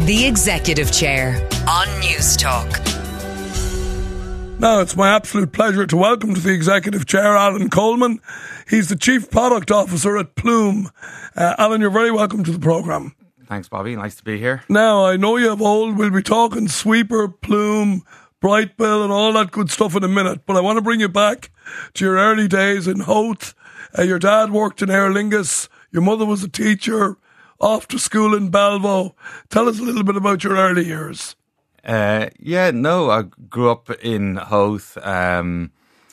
The Executive Chair on News Talk. Now, it's my absolute pleasure to welcome to the Executive Chair Alan Coleman. He's the Chief Product Officer at Plume. Alan, you're very welcome to the programme. Thanks, Bobby. Nice to be here. Now, I know you have old. We'll be talking Sweeper, Plume, Brightbill and all that good stuff in a minute, but I want to bring you back to your early days in Howth. Your dad worked in Aer Lingus. Your mother was a teacher, off to school in Belvo. Tell us a little bit about your early years. I grew up in Howth and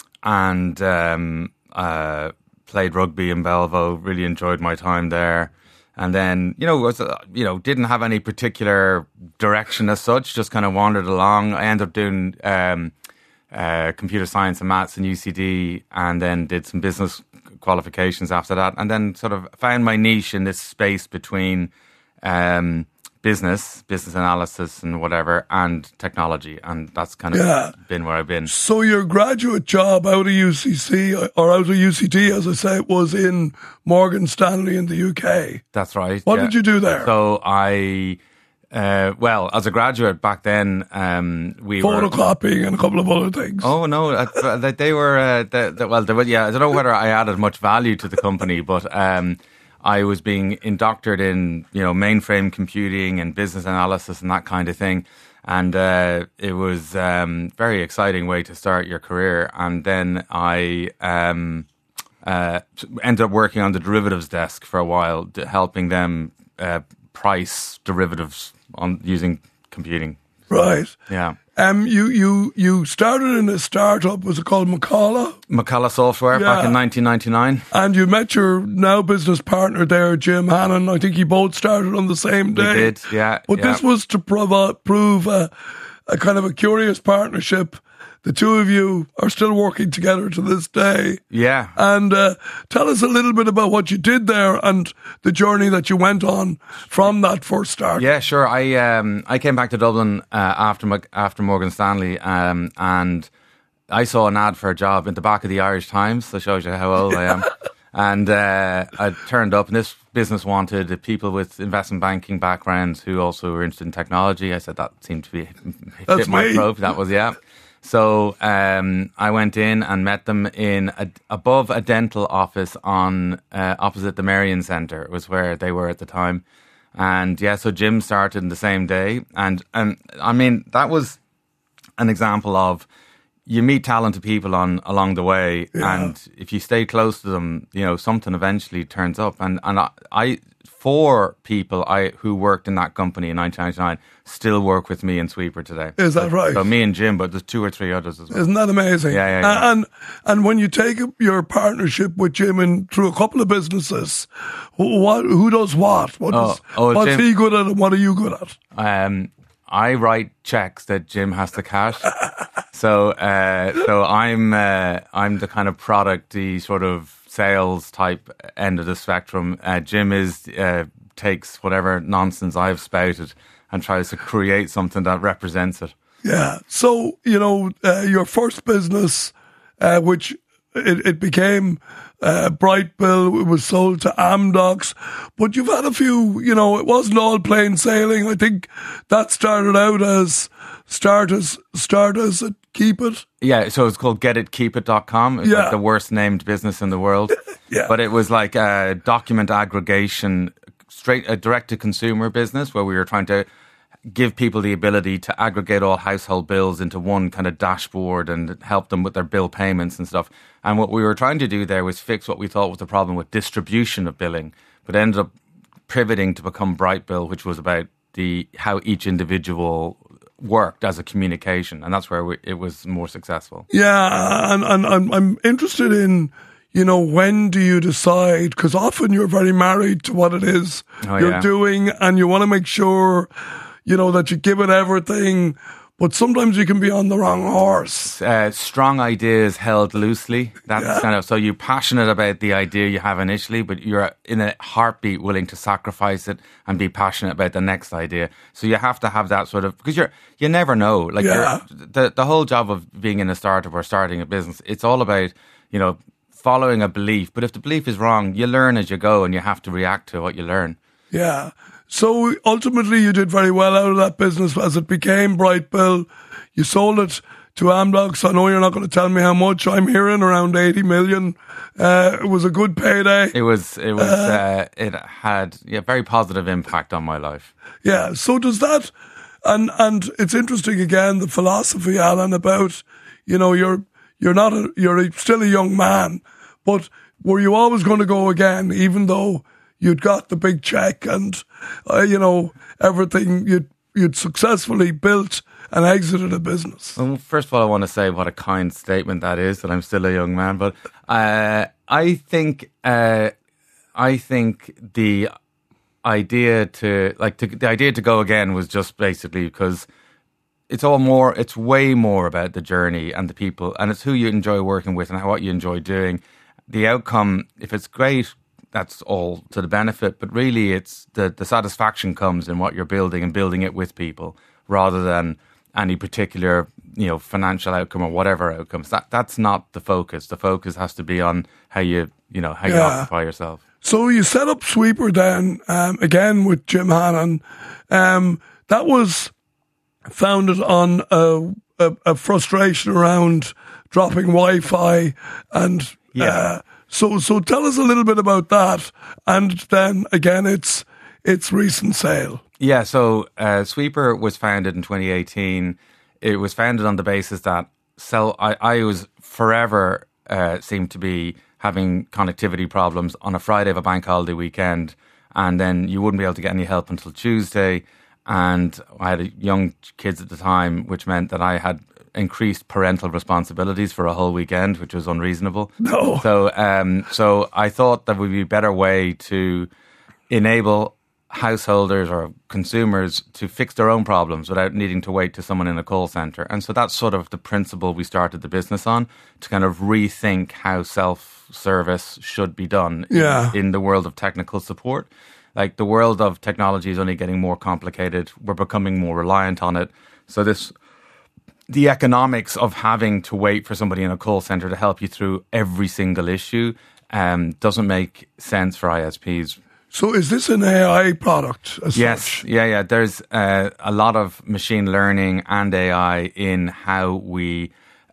played rugby in Belvo. Really enjoyed my time there. And then, didn't have any particular direction as such, just kind of wandered along. I ended up doing computer science and maths in UCD, and then did some business qualifications after that, and then sort of found my niche in this space between business analysis and whatever, and technology, and that's kind of been where I've been. So your graduate job out of UCC, or out of UCD, as I say, was in Morgan Stanley in the UK. That's right. What did you do there? So I... as a graduate back then, we photocopying and a couple of other things. Oh no, they were. I don't know whether I added much value to the company, but I was being indoctored in mainframe computing and business analysis and that kind of thing, and it was very exciting way to start your career. And then I ended up working on the derivatives desk for a while, helping them price derivatives on using computing. Right. Yeah. You started in a startup. Was it called McCullough? McCullough Software back in 1999. And you met your now business partner there, Jim Hannon. I think you both started on the same day. We did, yeah. But this was to prove a kind of a curious partnership. The two of you are still working together to this day. Yeah. And tell us a little bit about what you did there and the journey that you went on from that first start. Yeah, sure. I came back to Dublin after Morgan Stanley, and I saw an ad for a job in the back of the Irish Times. That shows you how old I am. And I turned up, and this business wanted people with investment banking backgrounds who also were interested in technology. I said that seemed to fit my profile. That was, yeah. So I went in and met them in above a dental office on opposite the Marion Centre. It was where they were at the time. And so Jim started in the same day. And I mean, that was an example of you meet talented people along the way. Yeah. And if you stay close to them, something eventually turns up. And I 4 people who worked in that company in 1999 still work with me in Sweeper today. Is that right? So me and Jim, but there's 2 or 3 others as well. Isn't that amazing? Yeah. And when you take your partnership with Jim through a couple of businesses, who does what? What's Jim, he good at and what are you good at? I write checks that Jim has to cash. So I'm the kind of product-y sort of sales type end of the spectrum. Jim takes whatever nonsense I've spouted and tries to create something that represents it. Yeah. So, your first business, which it became Brightbill, it was sold to Amdocs, but you've had a few, it wasn't all plain sailing. I think that started out as Start as Keep It. Yeah, so it's called GetItKeepIt.com. It's like the worst named business in the world. Yeah. But it was like a document aggregation, a direct-to-consumer business where we were trying to give people the ability to aggregate all household bills into one kind of dashboard and help them with their bill payments and stuff. And what we were trying to do there was fix what we thought was the problem with distribution of billing, but ended up pivoting to become Brightbill, which was about how each individual worked as a communication, and that's where it was more successful. Yeah, and I'm interested in, when do you decide, because often you're very married to what it is you're doing, and you want to make sure, that you give it everything, but sometimes you can be on the wrong horse. Strong ideas held loosely. That's kind of, so you're passionate about the idea you have initially, but you're in a heartbeat willing to sacrifice it and be passionate about the next idea. So you have to have that sort of, because you never know. Like the whole job of being in a startup or starting a business, it's all about, following a belief. But if the belief is wrong, you learn as you go and you have to react to what you learn. Yeah. So ultimately you did very well out of that business as it became Brightbill. You sold it to Amblox. I know you're not going to tell me how much. I'm hearing around 80 million. It was a good payday. It had a very positive impact on my life. Yeah. So does that, and it's interesting again, the philosophy, Alan, about, you're still a young man, but were you always going to go again, even though you'd got the big check and, everything you'd successfully built and exited a business? Well, first of all, I want to say what a kind statement that is, that I'm still a young man. But I think the idea to go again was just basically because it's way more about the journey and the people, and it's who you enjoy working with and what you enjoy doing. The outcome, if it's great, that's all to the benefit, but really it's the satisfaction comes in what you're building and building it with people rather than any particular, financial outcome or whatever outcomes. That's not the focus. The focus has to be on how you occupy yourself. So you set up Sweeper then, again with Jim Hannon. That was founded on a frustration around dropping Wi-Fi and So tell us a little bit about that, and then again its recent sale. Yeah, so Sweeper was founded in 2018. It was founded on the basis that I was forever seemed to be having connectivity problems on a Friday of a bank holiday weekend, and then you wouldn't be able to get any help until Tuesday. And I had young kids at the time, which meant that I had increased parental responsibilities for a whole weekend, which was unreasonable. No. So I thought that would be a better way to enable householders or consumers to fix their own problems without needing to wait to someone in a call center. And so that's sort of the principle we started the business on, to kind of rethink how self-service should be done in the world of technical support. Like, the world of technology is only getting more complicated. We're becoming more reliant on it. So the economics of having to wait for somebody in a call center to help you through every single issue doesn't make sense for ISPs. So is this an AI product as yes, such? Yeah. There's a lot of machine learning and AI in how we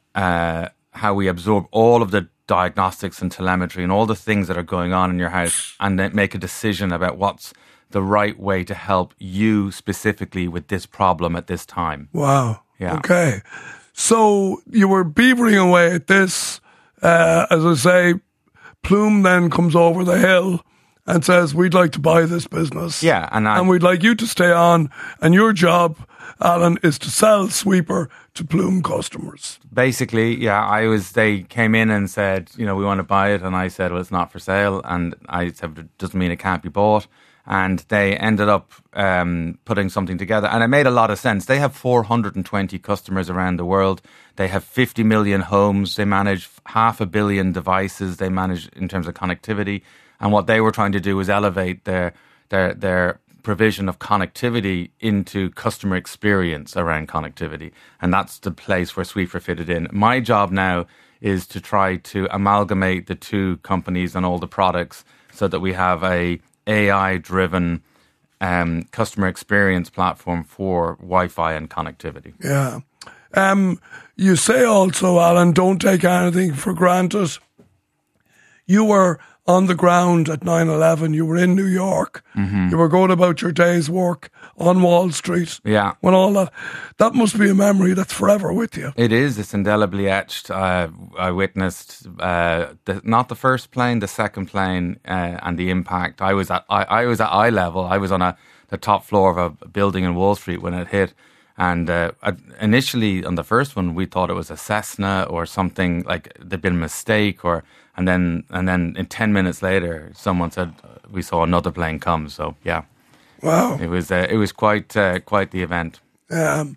absorb all of the diagnostics and telemetry and all the things that are going on in your house, and then make a decision about what's the right way to help you specifically with this problem at this time. Wow. Yeah. Okay. So you were beavering away at this. As I say, Plume then comes over the hill and says, we'd like to buy this business. Yeah. And we'd like you to stay on. And your job, Alan, is to sell Sweeper to Plume customers. Basically, yeah. They came in and said, we want to buy it. And I said, well, it's not for sale. And I said, it doesn't mean it can't be bought. And they ended up putting something together. And it made a lot of sense. They have 420 customers around the world. They have 50 million homes. They manage 500 million devices. They manage in terms of connectivity. And what they were trying to do was elevate their provision of connectivity into customer experience around connectivity. And that's the place where Sweeper fitted in. My job now is to try to amalgamate the two companies and all the products so that we have a AI-driven customer experience platform for Wi-Fi and connectivity. Yeah. You say also, Alan, don't take anything for granted. You were on the ground at 9/11. You were in New York. Mm-hmm. You were going about your day's work on Wall Street. Yeah. When all that must be a memory that's forever with you. It is. It's indelibly etched. I witnessed not the first plane, the second plane, and the impact. I was at eye level. I was on the top floor of a building in Wall Street when it hit. And initially on the first one, we thought it was a Cessna or something, like there'd been a mistake, and then in 10 minutes later, someone said we saw another plane come. So yeah, wow, it was quite the event. And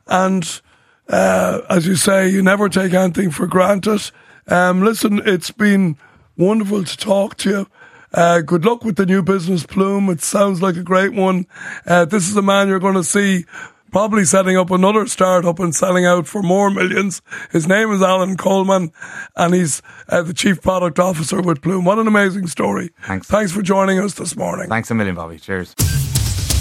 as you say, you never take anything for granted. Listen, it's been wonderful to talk to you. Good luck with the new business, Plume. It sounds like a great one. This is a man you're going to see probably setting up another startup and selling out for more millions. His name is Alan Coleman, and he's the Chief Product Officer with Plume. What an amazing story. Thanks. Thanks for joining us this morning. Thanks a million, Bobby. Cheers.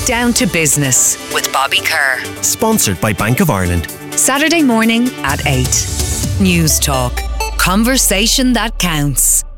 Down to Business with Bobby Kerr. Sponsored by Bank of Ireland. Saturday morning at 8. News Talk. Conversation that counts.